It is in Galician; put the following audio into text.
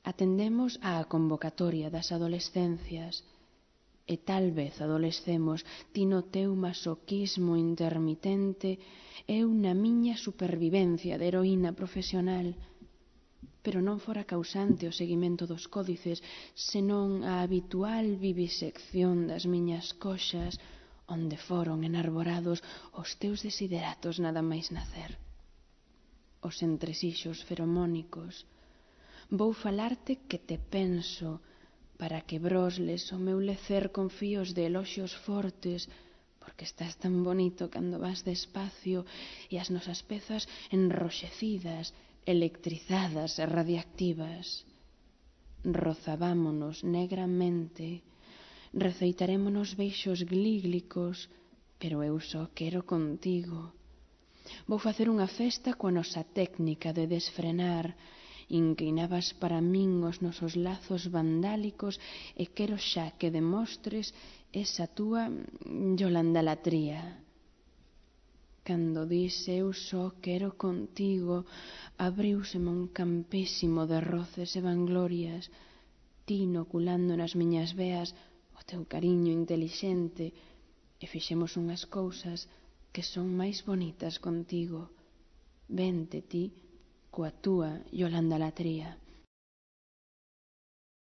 Atendemos á convocatoria das adolescencias e tal vez adolescemos ti no teu masoquismo intermitente, eu na miña supervivencia de heroína profesional. Pero non fora causante o seguimento dos códices, senón a habitual vivisección das miñas coxas, onde foron enarborados os teus desideratos nada máis nacer. Os entresixos feromónicos. Vou falarte que te penso, para que brosles o meu lecer con fíos de eloxios fortes, porque estás tan bonito cando vas despacio e as nosas pezas enroxecidas, electrizadas e radiactivas. Rozavámonos negramente, receitarémonos beixos glíglicos, pero eu só quero contigo. Vou facer unha festa coa nosa técnica de desfrenar. Inclinabas para min os nosos lazos vandálicos e quero xa que demostres esa túa yolandalatría. Cando dise eu só quero contigo, abriuseme un campésimo de roces e vanglorias, ti inoculando nas miñas veas o teu cariño intelixente, e fixemos unhas cousas que son máis bonitas contigo. Vente ti coa túa yolandalatría.